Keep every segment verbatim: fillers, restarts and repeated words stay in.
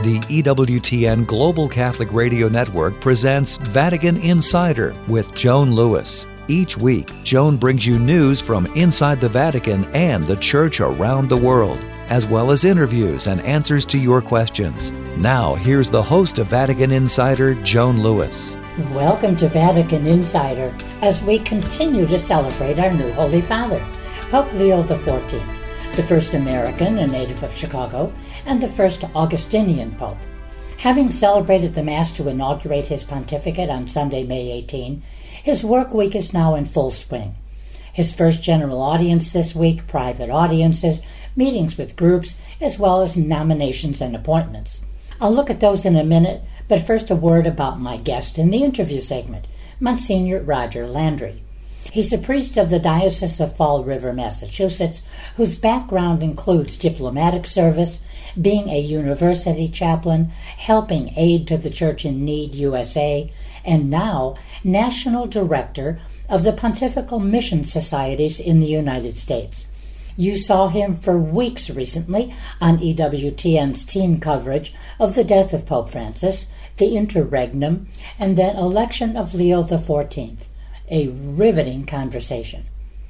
The E W T N Global Catholic Radio Network presents Vatican Insider with Joan Lewis. Each week, Joan brings you news from inside the Vatican and the Church around the world, as well as interviews and answers to your questions. Now, here's the host of Vatican Insider, Joan Lewis. Welcome to Vatican Insider as we continue to celebrate our new Holy Father, Pope Leo the fourteenth, the first American, a native of Chicago, and the first Augustinian Pope. Having celebrated the Mass to inaugurate his pontificate on Sunday, May eighteenth, his work week is now in full swing. His first general audience this week, private audiences, meetings with groups, as well as nominations and appointments. I'll look at those in a minute, but first a word about my guest in the interview segment, Monsignor Roger Landry. He's a priest of the Diocese of Fall River, Massachusetts, whose background includes diplomatic service, being a university chaplain, helping Aid to the Church in Need U S A, and now National Director of the Pontifical Mission Societies in the United States. You saw him for weeks recently on E W T N's team coverage of the death of Pope Francis, the interregnum, and then election of Leo the fourteenth. A riveting conversation.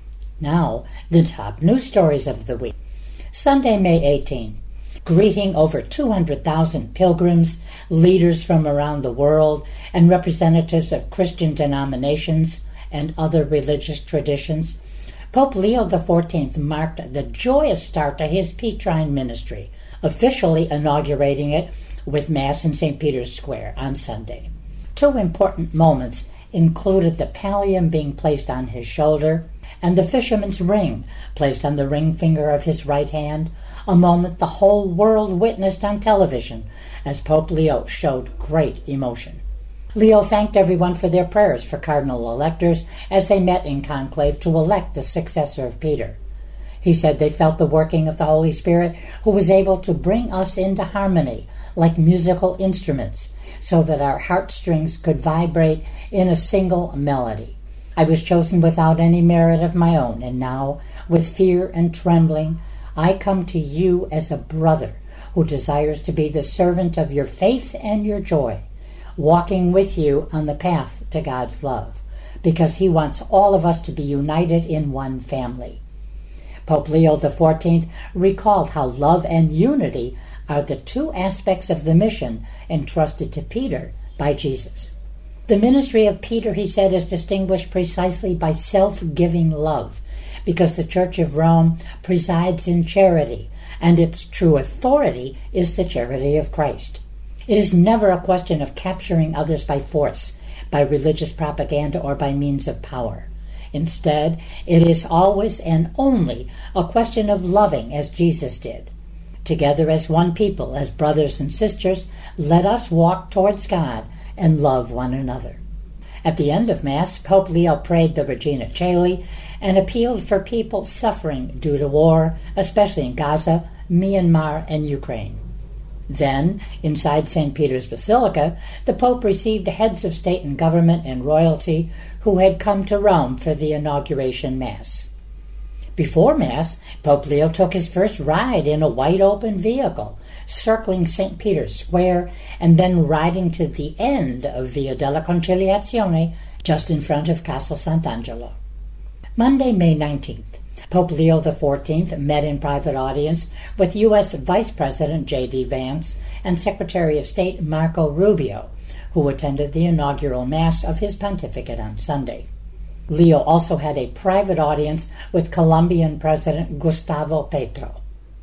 Now, the top news stories of the week. Sunday, May eighteenth. Greeting over two hundred thousand pilgrims, leaders from around the world, and representatives of Christian denominations and other religious traditions, Pope Leo the fourteenth marked the joyous start to his Petrine ministry, officially inaugurating it with Mass in Saint Peter's Square on Sunday. Two important moments included the pallium being placed on his shoulder and the fisherman's ring placed on the ring finger of his right hand, a moment the whole world witnessed on television as Pope Leo showed great emotion. Leo thanked everyone for their prayers for cardinal electors as they met in conclave to elect the successor of Peter. He said they felt the working of the Holy Spirit, who was able to bring us into harmony like musical instruments so that our heartstrings could vibrate in a single melody. I was chosen without any merit of my own, and now, with fear and trembling, I come to you as a brother who desires to be the servant of your faith and your joy, walking with you on the path to God's love, because he wants all of us to be united in one family. Pope Leo the fourteenth recalled how love and unity are the two aspects of the mission entrusted to Peter by Jesus. The ministry of Peter, he said, is distinguished precisely by self-giving love, because the Church of Rome presides in charity, and its true authority is the charity of Christ. It is never a question of capturing others by force, by religious propaganda, or by means of power. Instead, it is always and only a question of loving as Jesus did. Together as one people, as brothers and sisters, let us walk towards God and love one another. At the end of Mass, Pope Leo prayed the Regina Caeli and appealed for people suffering due to war, especially in Gaza, Myanmar, and Ukraine. Then, inside Saint Peter's Basilica, the Pope received heads of state and government and royalty who had come to Rome for the inauguration Mass. Before Mass, Pope Leo took his first ride in a wide open vehicle, circling Saint Peter's Square and then riding to the end of Via della Conciliazione, just in front of Castel Sant'Angelo. Monday, May nineteenth, Pope Leo the fourteenth met in private audience with U S Vice President J D Vance and Secretary of State Marco Rubio, who attended the inaugural Mass of his pontificate on Sunday. Leo also had a private audience with Colombian President Gustavo Petro.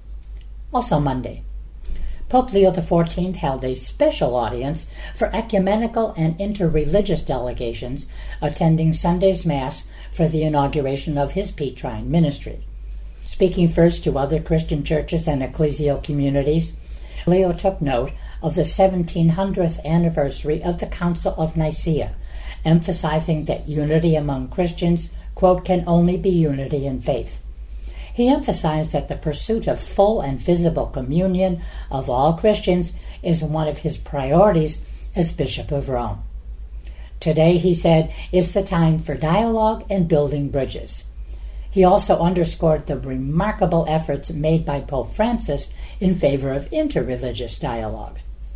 Also Monday, Pope Leo the fourteenth held a special audience for ecumenical and interreligious delegations attending Sunday's Mass for the inauguration of his Petrine ministry. Speaking first to other Christian churches and ecclesial communities, Leo took note of the seventeen hundredth anniversary of the Council of Nicaea, emphasizing that unity among Christians, quote, can only be unity in faith. He emphasized that the pursuit of full and visible communion of all Christians is one of his priorities as Bishop of Rome. Today, he said, is the time for dialogue and building bridges. He also underscored the remarkable efforts made by Pope Francis in favor of interreligious dialogue.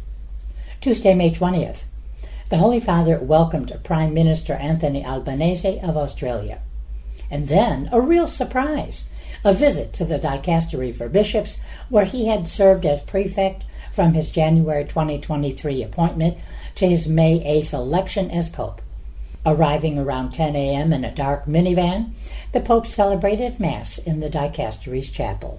Tuesday, May twentieth. The Holy Father welcomed Prime Minister Anthony Albanese of Australia. And then, a real surprise, a visit to the Dicastery for Bishops, where he had served as prefect from his January twenty twenty-three appointment to his May eighth election as Pope. Arriving around ten a.m. in a dark minivan, the Pope celebrated Mass in the Dicastery's chapel.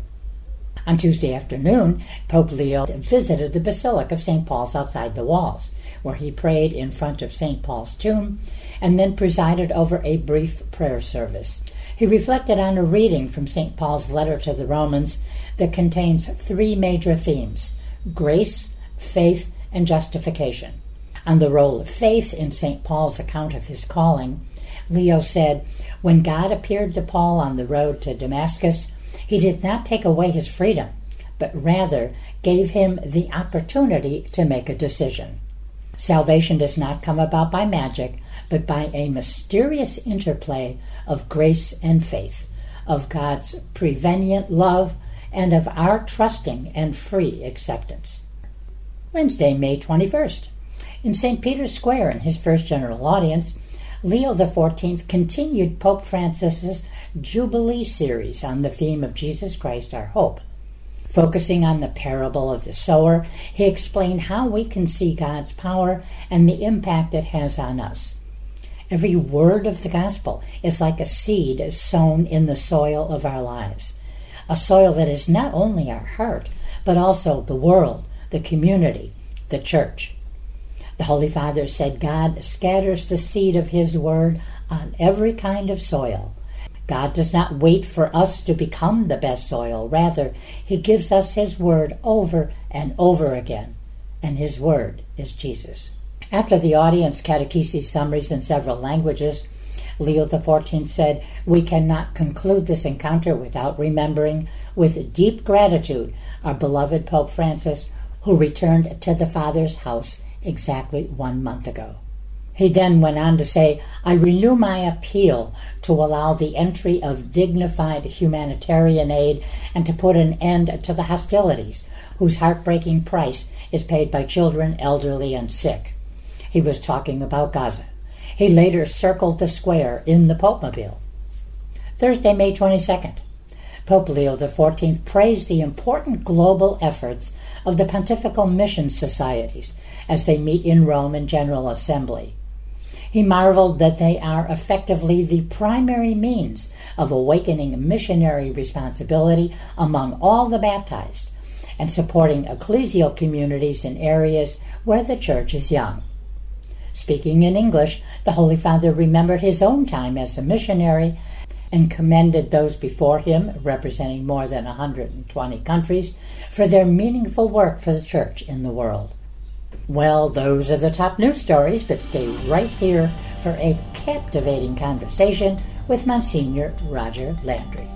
On Tuesday afternoon, Pope Leo visited the Basilica of Saint Paul's outside the walls, where he prayed in front of Saint Paul's tomb and then presided over a brief prayer service. He reflected on a reading from Saint Paul's letter to the Romans that contains three major themes: grace, faith, and justification. On the role of faith in Saint Paul's account of his calling, Leo said, "When God appeared to Paul on the road to Damascus, he did not take away his freedom, but rather gave him the opportunity to make a decision. Salvation does not come about by magic, but by a mysterious interplay of grace and faith, of God's prevenient love, and of our trusting and free acceptance." Wednesday, May twenty-first. In Saint Peter's Square, in his first general audience, Leo the fourteenth continued Pope Francis's Jubilee series on the theme of Jesus Christ, our hope. Focusing on the parable of the sower, he explained how we can see God's power and the impact it has on us. Every word of the gospel is like a seed sown in the soil of our lives, a soil that is not only our heart, but also the world, the community, the church. The Holy Father said God scatters the seed of his word on every kind of soil. God does not wait for us to become the best soil. Rather, he gives us his word over and over again, and his word is Jesus. After the audience catechesis summaries in several languages, Leo the fourteenth said, "We cannot conclude this encounter without remembering with deep gratitude our beloved Pope Francis, who returned to the Father's house exactly one month ago." He then went on to say, "I renew my appeal to allow the entry of dignified humanitarian aid and to put an end to the hostilities, whose heartbreaking price is paid by children, elderly, and sick." He was talking about Gaza. He later circled the square in the Popemobile. Thursday, May twenty-second. Pope Leo the fourteenth praised the important global efforts of the Pontifical Mission Societies as they meet in Rome in General Assembly. He marveled that they are effectively the primary means of awakening missionary responsibility among all the baptized and supporting ecclesial communities in areas where the church is young. Speaking in English, the Holy Father remembered his own time as a missionary and commended those before him, representing more than one hundred twenty countries, for their meaningful work for the church in the world. Well, those are the top news stories, but stay right here for a captivating conversation with Monsignor Roger Landry.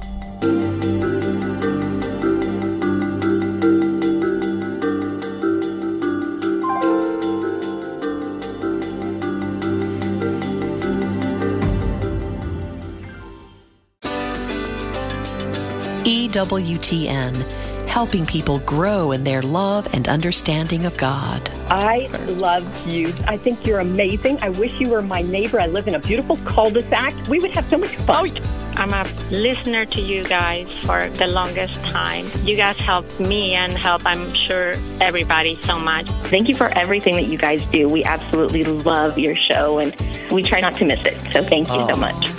E W T N, helping people grow in their love and understanding of God. I love you. I think you're amazing. I wish you were my neighbor. I live in a beautiful cul-de-sac. We would have so much fun. I'm a listener to you guys for the longest time. You guys help me and help, I'm sure, everybody so much. Thank you for everything that you guys do. We absolutely love your show, and we try not to miss it. So thank you oh. so much.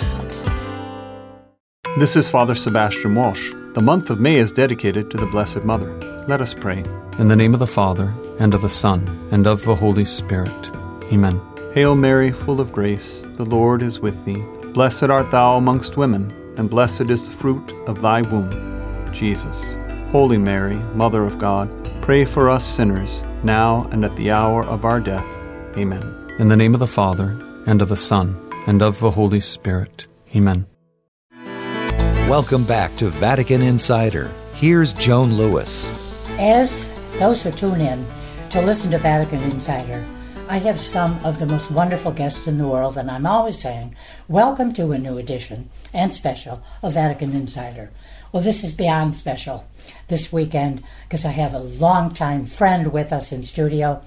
This is Father Sebastian Walsh. The month of May is dedicated to the Blessed Mother. Let us pray. In the name of the Father, and of the Son, and of the Holy Spirit. Amen. Hail Mary, full of grace, the Lord is with thee. Blessed art thou amongst women, and blessed is the fruit of thy womb, Jesus. Holy Mary, Mother of God, pray for us sinners, now and at the hour of our death. Amen. In the name of the Father, and of the Son, and of the Holy Spirit. Amen. Welcome back to Vatican Insider. Here's Joan Lewis. As those who tune in to listen to Vatican Insider, I have some of the most wonderful guests in the world, and I'm always saying, welcome to a new edition and special of Vatican Insider. Well, this is beyond special this weekend because I have a longtime friend with us in studio,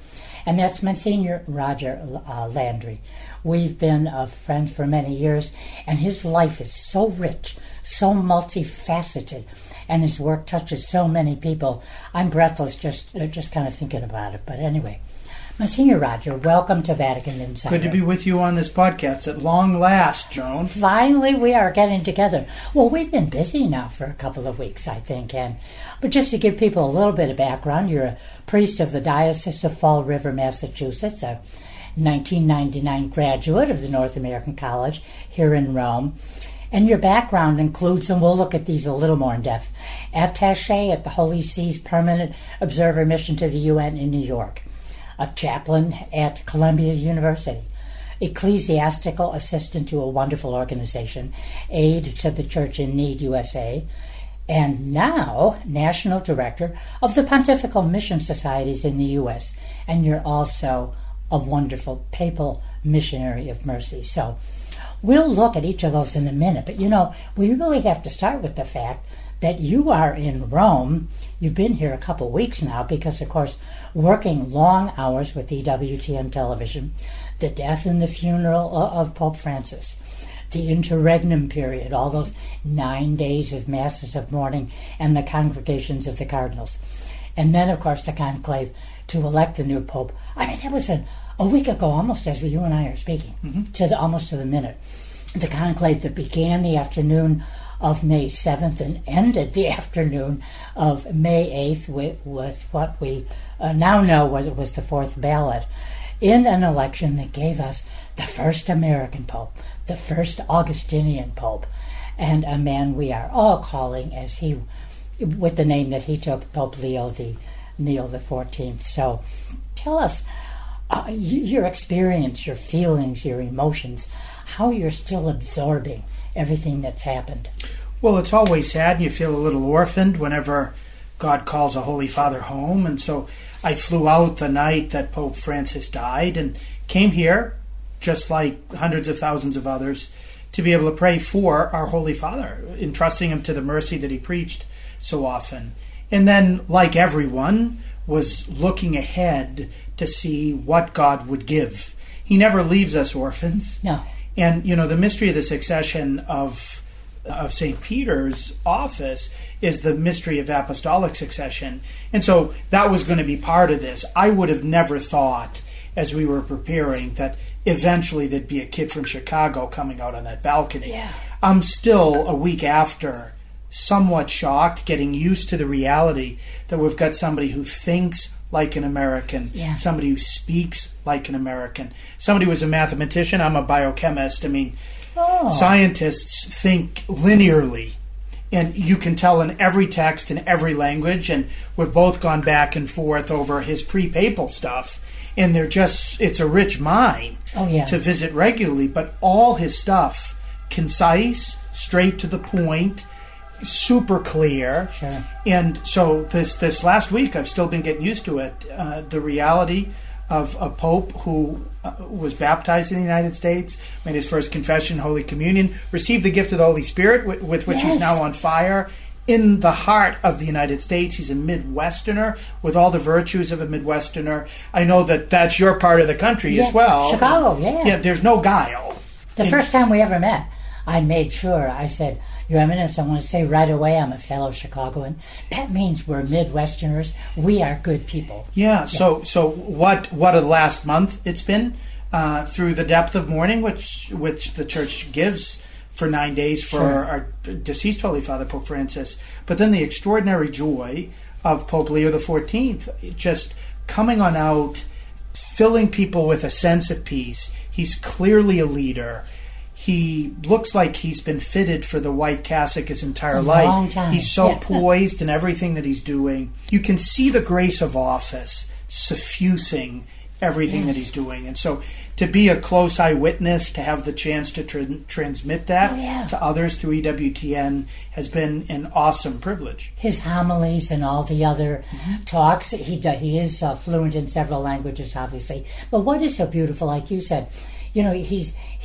and that's Monsignor Roger uh, Landry. We've been uh, friends for many years, and his life is so rich, so multifaceted, and his work touches so many people. I'm breathless just uh, just kind of thinking about it. But anyway, Monsignor Roger, welcome to Vatican Insider. Good to be with you on this podcast at long last, Joan. Finally, we are getting together. Well, we've been busy now for a couple of weeks, I think. And but just to give people a little bit of background, you're a priest of the Diocese of Fall River, Massachusetts, a nineteen ninety-nine graduate of the North American College here in Rome. And your background includes, and we'll look at these a little more in depth, attaché at the Holy See's Permanent Observer Mission to the U N in New York, a chaplain at Columbia University, ecclesiastical assistant to a wonderful organization, Aid to the Church in Need U S A, and now national director of the Pontifical Mission Societies in the U S. And you're also a wonderful papal missionary of mercy. So we'll look at each of those in a minute. But, you know, we really have to start with the fact that you are in Rome. You've been here a couple weeks now because, of course, working long hours with E W T N television, the death and the funeral of Pope Francis, the interregnum period, all those nine days of masses of mourning and the congregations of the cardinals. And then, of course, the conclave to elect the new pope. I mean, that was a, a week ago, almost as you and I are speaking, mm-hmm. to the almost to the minute. The conclave that began the afternoon of May seventh and ended the afternoon of May eighth with, with what we uh, now know was was the fourth ballot in an election that gave us the first American pope, the first Augustinian pope, and a man we are all calling as he, with the name that he took, Pope Leo the Leo the fourteenth. So, tell us uh, your experience, your feelings, your emotions, how you're still absorbing everything that's happened. Well, it's always sad, and you feel a little orphaned whenever God calls a Holy Father home. And so I flew out the night that Pope Francis died and came here, just like hundreds of thousands of others, to be able to pray for our Holy Father, entrusting him to the mercy that he preached so often. And then, like everyone, was looking ahead to see what God would give. He never leaves us orphans. No. And, you know, the mystery of the succession of of Saint Peter's office is the mystery of apostolic succession. And so that was going to be part of this. I would have never thought, as we were preparing, that eventually there'd be a kid from Chicago coming out on that balcony. Yeah. I'm still, a week after, somewhat shocked, getting used to the reality that we've got somebody who thinks like an American, yeah. somebody who speaks like an American. Somebody who was a mathematician, I'm a biochemist. I mean, oh. Scientists think linearly, and you can tell in every text, in every language, and we've both gone back and forth over his pre-papal stuff, and they're just, it's a rich mine oh, yeah. to visit regularly, but all his stuff, concise, straight to the point, super clear. Sure. And so this this last week, I've still been getting used to it. Uh, the reality of a pope who uh, was baptized in the United States, made his first confession, Holy Communion, received the gift of the Holy Spirit, with, with which yes. he's now on fire. In the heart of the United States, he's a Midwesterner with all the virtues of a Midwesterner. I know that that's your part of the country yeah. as well. Chicago, yeah. Yeah, there's no guile. The and, first time we ever met, I made sure, I said, Your Eminence, I want to say right away I'm a fellow Chicagoan. That means we're Midwesterners. We are good people. Yeah, yeah. so so what what a last month it's been uh, through the depth of mourning, which which the Church gives for nine days for sure. our deceased Holy Father, Pope Francis. But then the extraordinary joy of Pope Leo the fourteenth, just coming on out, filling people with a sense of peace. He's clearly a leader. He looks like he's been fitted for the white cassock his entire a life. Long time. He's so yeah. poised in everything that he's doing. You can see the grace of office suffusing everything yes. that he's doing. And so to be a close eyewitness, to have the chance to tra- transmit that oh, yeah. to others through E W T N has been an awesome privilege. His homilies and all the other mm-hmm. talks, he do, he is uh, fluent in several languages, obviously. But what is so beautiful, like you said, you know, he's he's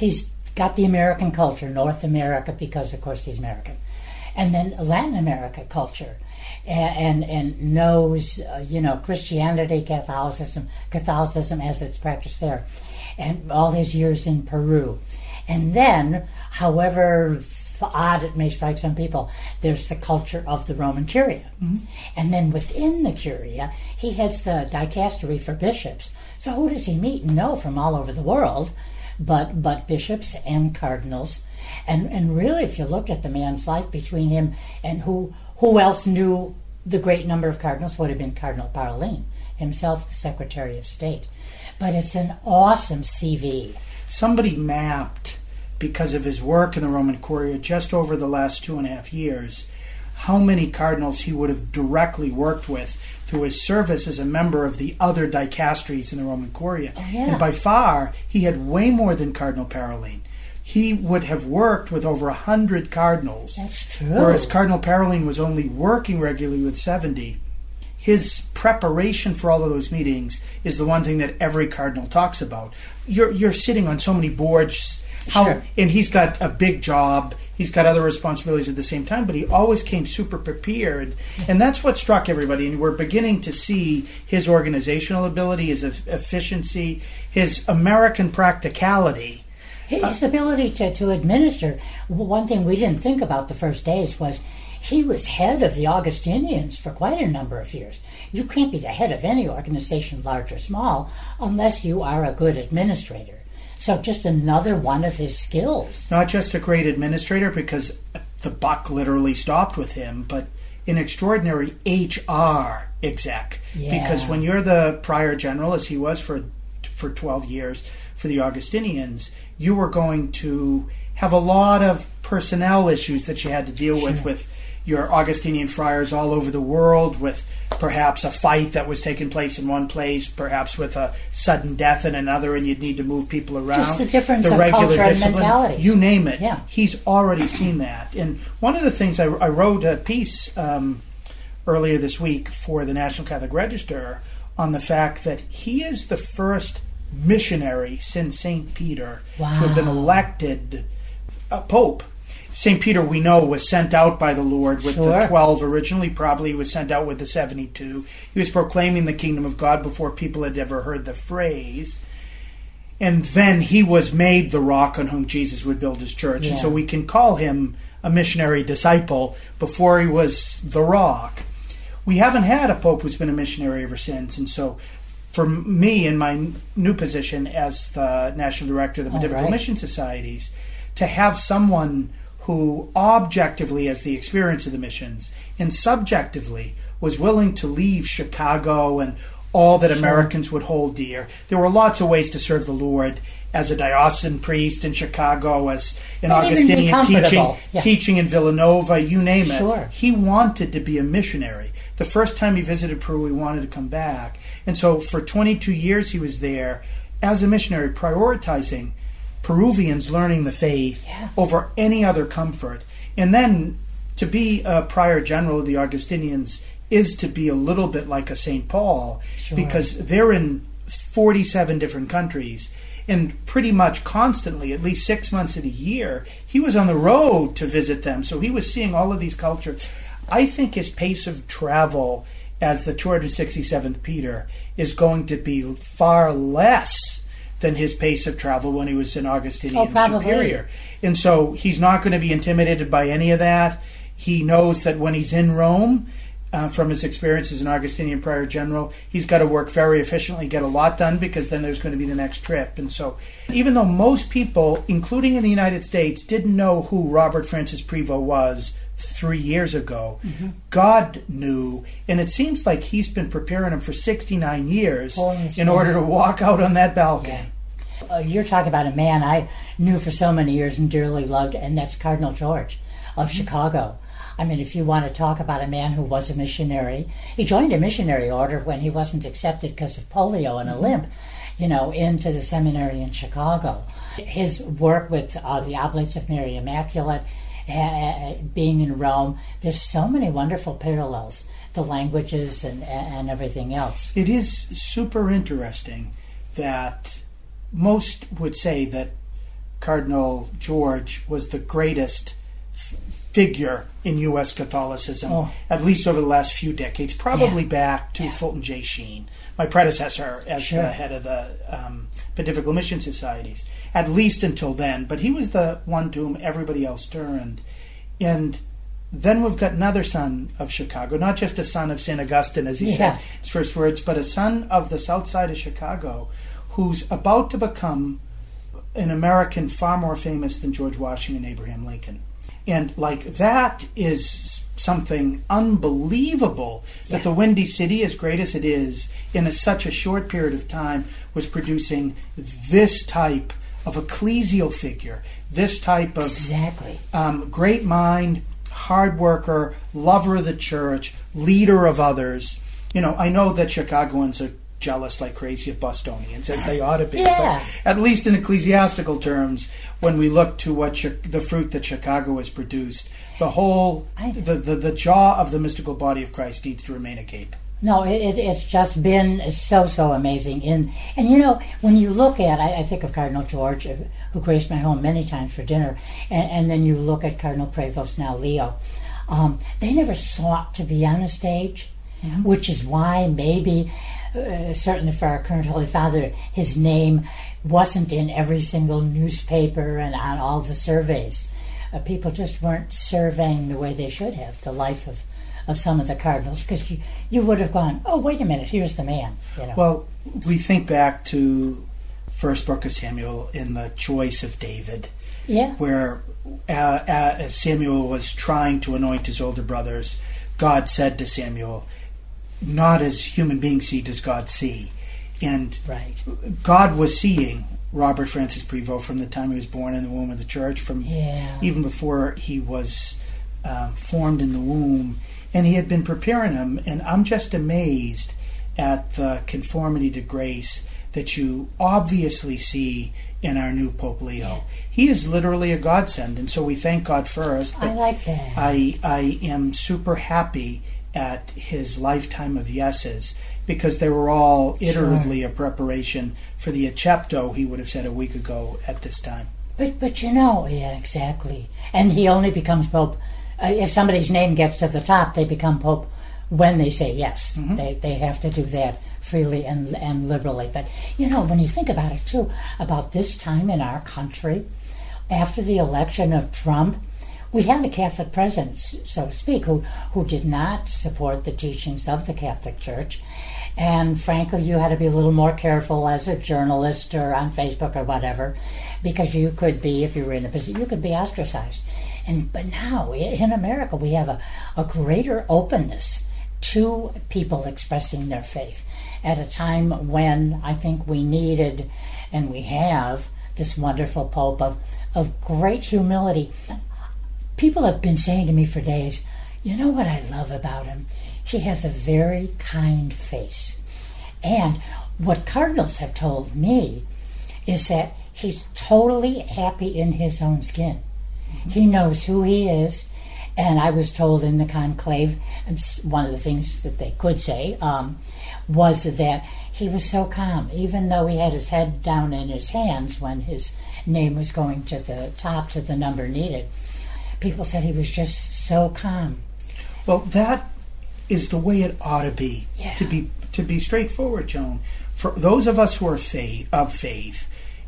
got the American culture, North America, because of course he's American, and then Latin America culture, and and, and knows uh, you know Christianity, Catholicism, Catholicism as it's practiced there, and all his years in Peru, and then however odd it may strike some people, there's the culture of the Roman Curia, mm-hmm. and then within the Curia he heads the dicastery for bishops. So who does he meet and know from all over the world? But but bishops and cardinals, and and really, if you looked at the man's life between him and who who else knew the great number of cardinals would have been Cardinal Parolin, himself the Secretary of State. But it's an awesome C V. Somebody mapped, because of his work in the Roman Curia just over the last two and a half years, how many cardinals he would have directly worked with through his service as a member of the other dicasteries in the Roman Curia. Oh, yeah. And by far, he had way more than Cardinal Parolin. He would have worked with over one hundred cardinals. That's true. Whereas Cardinal Parolin was only working regularly with seventy. His preparation for all of those meetings is the one thing that every cardinal talks about. You're, you're sitting on so many boards. How, sure. And he's got a big job. He's got other responsibilities at the same time, but he always came super prepared. And that's what struck everybody. And we're beginning to see his organizational ability, his efficiency, his American practicality. His ability to, to administer. One thing we didn't think about the first days was he was head of the Augustinians for quite a number of years. You can't be the head of any organization, large or small, unless you are a good administrator. So just another one of his skills. Not just a great administrator, because the buck literally stopped with him, but an extraordinary H R exec. Yeah. Because when you're the prior general, as he was for for twelve years for the Augustinians, you were going to have a lot of personnel issues that you had to deal with, sure. with your Augustinian friars all over the world, with perhaps a fight that was taking place in one place, perhaps with a sudden death in another, and you'd need to move people around. Just the difference the of regular culture and discipline, mentality. you name it. Yeah. He's already seen that. And one of the things I, I wrote a piece um, earlier this week for the National Catholic Register on the fact that he is the first missionary since Saint Peter wow. to have been elected a pope. Saint Peter, we know, was sent out by the Lord with sure. the twelve originally. Probably he was sent out with the seventy-two. He was proclaiming the kingdom of God before people had ever heard the phrase. And then he was made the rock on whom Jesus would build his church. Yeah. And so we can call him a missionary disciple before he was the rock. We haven't had a pope who's been a missionary ever since. And so for me, in my new position as the national director of the Pontifical right. Mission Societies, to have someone who objectively has the experience of the missions and subjectively was willing to leave Chicago and all that sure. Americans would hold dear. There were lots of ways to serve the Lord as a diocesan priest in Chicago, as an and Augustinian teaching, yeah. teaching in Villanova, you name it. Sure. He wanted to be a missionary. The first time he visited Peru, he wanted to come back. And so for twenty-two years he was there as a missionary, prioritizing Peruvians learning the faith yeah. over any other comfort. And then to be a prior general of the Augustinians is to be a little bit like a Saint Paul, sure. because they're in forty-seven different countries, and pretty much constantly, at least six months of the year, he was on the road to visit them. So he was seeing all of these cultures. I think his pace of travel as the two hundred sixty-seventh Peter is going to be far less than his pace of travel when he was an Augustinian oh, superior. And so he's not going to be intimidated by any of that. He knows that when he's in Rome, uh, from his experience as an Augustinian prior general, he's got to work very efficiently, get a lot done, because then there's going to be the next trip. And so even though most people, including in the United States, didn't know who Robert Francis Prevost was three years ago, mm-hmm. God knew, and it seems like he's been preparing him for sixty-nine years oh, in sense. order to walk out on that balcony. Yeah. Uh, you're talking about a man I knew for so many years and dearly loved, and that's Cardinal George of mm-hmm. Chicago. I mean, if you want to talk about a man who was a missionary, he joined a missionary order when he wasn't accepted because of polio and a limp, you know, into the seminary in Chicago. His work with uh, the Oblates of Mary Immaculate, uh, being in Rome, there's so many wonderful parallels, the languages and, and everything else. It is super interesting that most would say that Cardinal George was the greatest f- figure in U S Catholicism, oh. at least over the last few decades, probably yeah. back to yeah. Fulton J. Sheen, my predecessor as sure. the head of the um, Pontifical Mission Societies, at least until then. But he was the one to whom everybody else turned. And then we've got another son of Chicago, not just a son of Saint Augustine, as he yeah. said his first words, but a son of the south side of Chicago who's about to become an American far more famous than George Washington and Abraham Lincoln. And like that is something unbelievable yeah. that the Windy City, as great as it is, in a, such a short period of time, was producing this type of ecclesial figure, this type of exactly. um, great mind, hard worker, lover of the church, leader of others. You know, I know that Chicagoans are jealous like crazy of Bostonians, as they ought to be. Yeah. But at least in ecclesiastical terms, when we look to what chi- the fruit that Chicago has produced, the whole, the, the, the jaw of the mystical body of Christ needs to remain agape. No, it, it, it's just been so, so amazing. And, and you know, when you look at, I, I think of Cardinal George, uh, who graced my home many times for dinner, and, and then you look at Cardinal Prevost, now Leo. Um, they never sought to be on a stage, mm-hmm. which is why maybe, uh, certainly for our current Holy Father, his name wasn't in every single newspaper and on all the surveys. Uh, people just weren't surveying the way they should have the life of of some of the cardinals, because you, you would have gone, oh, wait a minute, here's the man. You know? Well, we think back to First Book of Samuel in the choice of David, yeah. where uh, uh, as Samuel was trying to anoint his older brothers, God said to Samuel, not as human beings see does God see. And right. God was seeing Robert Francis Prevost from the time he was born in the womb of the church, from yeah. even before he was um, formed in the womb. And he had been preparing him, and I'm just amazed at the conformity to grace that you obviously see in our new Pope Leo. Yeah. He is literally a godsend, and so we thank God first. I like that. I, I am super happy at his lifetime of yeses, because they were all iteratively sure. a preparation for the Accepto he would have said a week ago at this time. But, but you know, yeah, exactly. And he only becomes Pope. Uh, if somebody's name gets to the top, they become Pope when they say yes. Mm-hmm. They they have to do that freely and and liberally. But, you know, when you think about it, too, about this time in our country, after the election of Trump, we had a Catholic president, so to speak, who, who did not support the teachings of the Catholic Church. And frankly, you had to be a little more careful as a journalist or on Facebook or whatever, because you could be, if you were in a position, you could be ostracized. And but now in America we have a, a greater openness to people expressing their faith at a time when I think we needed, and we have, this wonderful Pope of, of great humility. People have been saying to me for days, you know what I love about him? He has a very kind face. And what cardinals have told me is that he's totally happy in his own skin. He knows who he is, and I was told in the conclave, one of the things that they could say um, was that he was so calm, even though he had his head down in his hands when his name was going to the top, to the number needed. People said he was just so calm. Well, that is the way it ought to be, yeah. to be to be straightforward, Joan. For those of us who are faith, of faith,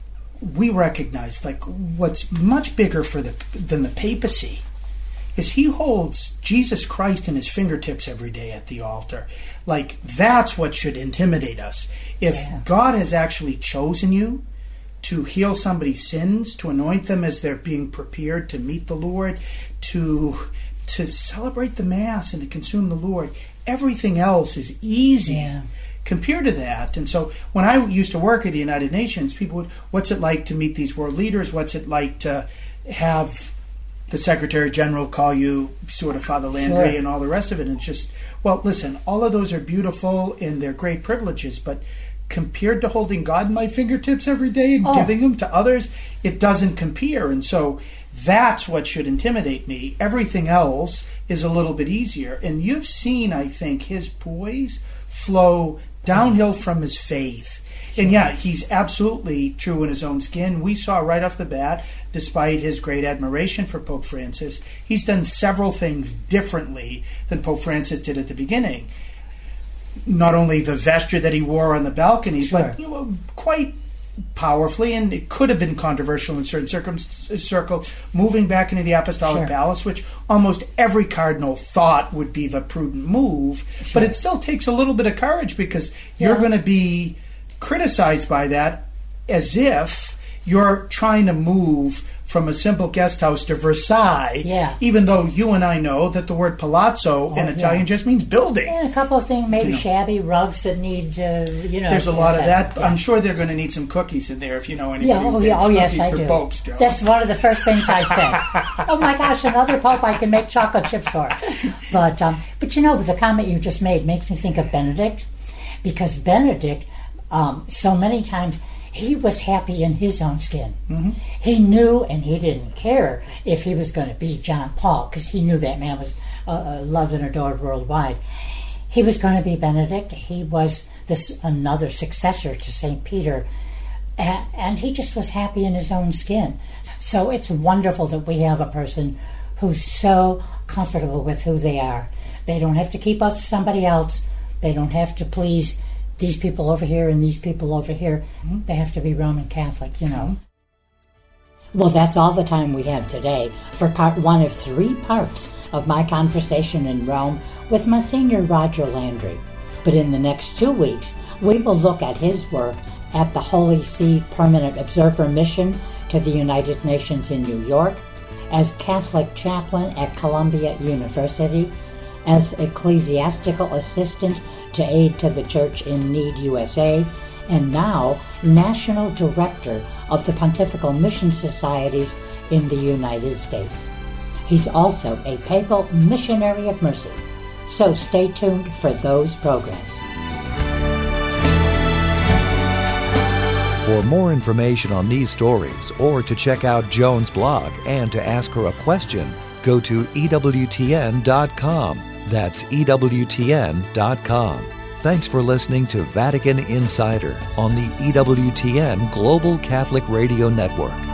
we recognize, like, what's much bigger for the than the papacy is he holds Jesus Christ in his fingertips every day at the altar. Like, that's what should intimidate us. If yeah. God has actually chosen you to heal somebody's sins, to anoint them as they're being prepared to meet the Lord, to to celebrate the Mass and to consume the Lord, everything else is easy. Yeah. Compared to that. And so when I used to work at the United Nations, people would, what's it like to meet these world leaders? What's it like to have the Secretary General call you sort of Father Landry sure. and all the rest of it? And it's just, well, listen, all of those are beautiful and they're great privileges, but compared to holding God in my fingertips every day and oh. giving them to others, it doesn't compare. And so that's what should intimidate me. Everything else is a little bit easier. And you've seen, I think, his poise flow downhill from his faith. And yeah, he's absolutely true in his own skin. We saw right off the bat, despite his great admiration for Pope Francis, he's done several things differently than Pope Francis did at the beginning. Not only the vesture that he wore on the balconies, sure. but you know, quite powerfully, and it could have been controversial in certain circum- circles, moving back into the Apostolic sure. Palace, which almost every cardinal thought would be the prudent move. Sure. But it still takes a little bit of courage, because yeah. you're going to be criticized by that as if you're trying to move from a simple guest house to Versailles, yeah. even though you and I know that the word palazzo oh, in Italian yeah. just means building. And a couple of things, maybe you know. shabby rugs that need, uh, you know. There's a lot of that. Yeah. I'm sure they're going to need some cookies in there, if you know anybody yeah, oh, who yeah, oh, yes, cookies I for do. popes, Joe. That's one of the first things I think. Oh my gosh, another pope I can make chocolate chips for. But, um, but you know, the comment you just made makes me think of Benedict, because Benedict, um, so many times, he was happy in his own skin. Mm-hmm. He knew, and he didn't care if he was going to be John Paul, because he knew that man was uh, uh, loved and adored worldwide. He was going to be Benedict. He was this another successor to Saint Peter, and, and he just was happy in his own skin. So it's wonderful that we have a person who's so comfortable with who they are. They don't have to keep up to somebody else. They don't have to please these people over here and these people over here. Mm-hmm. They have to be Roman Catholic, you know. Well, that's all the time we have today for part one of three parts of my conversation in Rome with Monsignor Roger Landry. But in the next two weeks, we will look at his work at the Holy See Permanent Observer Mission to the United Nations in New York, as Catholic chaplain at Columbia University, as ecclesiastical assistant to Aid to the Church in Need U S A, and now National Director of the Pontifical Mission Societies in the United States. He's also a Papal Missionary of Mercy, so stay tuned for those programs. For more information on these stories, or to check out Joan's blog and to ask her a question, go to E W T N dot com. That's E W T N dot com. Thanks for listening to Vatican Insider on the E W T N Global Catholic Radio Network.